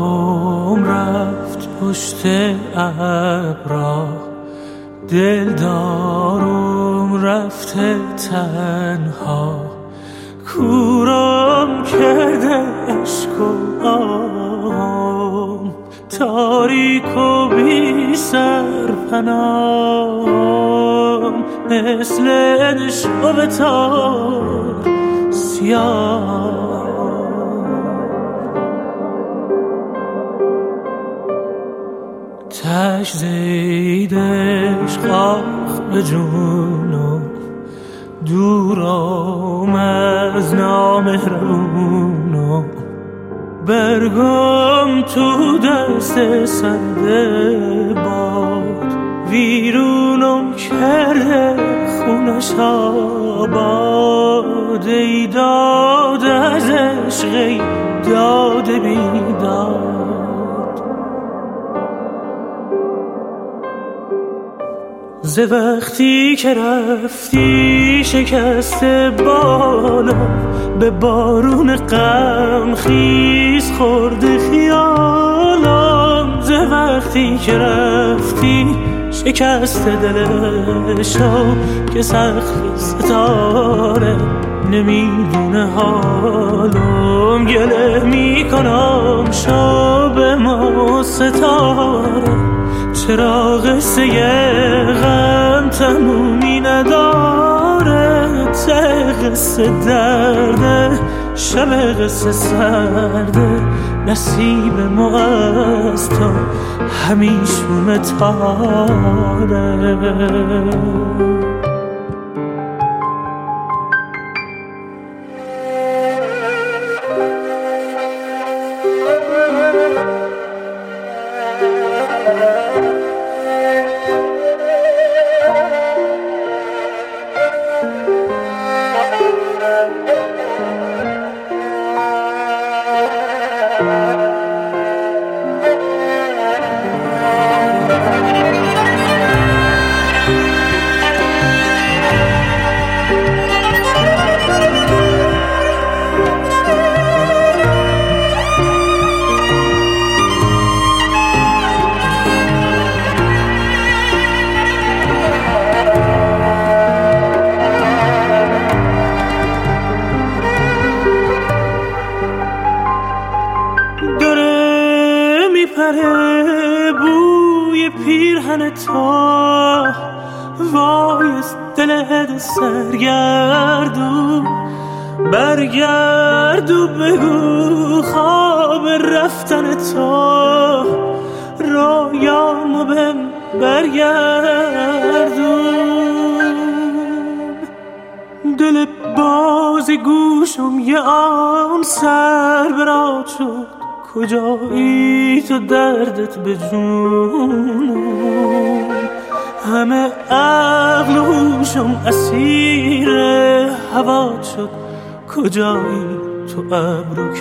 رفت پشت ابرا، دلدارم رفته تنها، کورم کرده عشق و آهم، تاریک و بی سرپناهم، مثل نشو تار سیاه. تش زید عشق آخ به جونم، دورم از نامهربونم، برگم تو دست سرد باد، ویرونم کرده خونش آباد، ای داد از عشق ای داد بیداد. ز وقتی که رفتی شکسته بالا، به بارون غم خیز خورده خیالم، ز وقتی که رفتی شکسته دلشو که سقف ستاره نمیدونه حالم، گله میکنم شب ما ستاره، چرا قصه غم تمومی نداره، ته قصه درده شب قصه سرده، نصیب ما از تو همیشون تاره. بوی پیرهن تو وای از دل سرگردو، برگردو بگو خواب رفتن تو رویامو بهم برگردون. دل باز گوشم یه آن سر برات شد، کجایی تو دردت به جونم، همه عقل و هوشم اسیر هوات شد، کجایی تو ابر و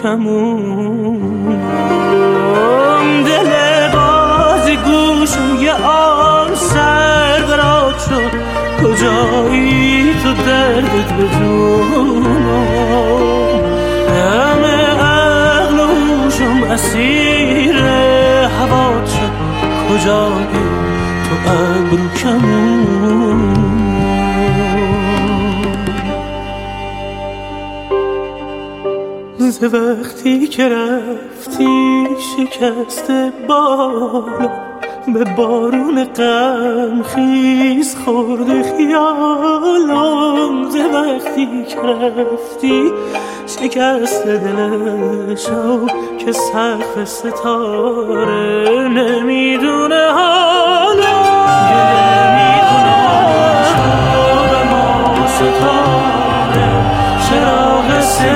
کمونم. دل باز گوشم یه آن سر برات شد، کجایی تو دردت به جونم، همه اسیر هوات شد، کجایی تو ابرو کمون. ز وقتی که رفتی شکسته بالا، به بارون غم خیز خورده خیالم، ز وقتی که رفتی شکسته دلشو که سقف ستاره نمیدونه حالا، نمیدونه شب ما ستاره، چرا قصه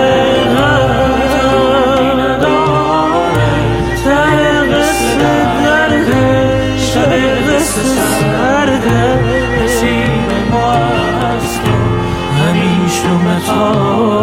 غم نداره، ته قصه درده شب قصه سرده، نصیب ما از تو همیشه متاره.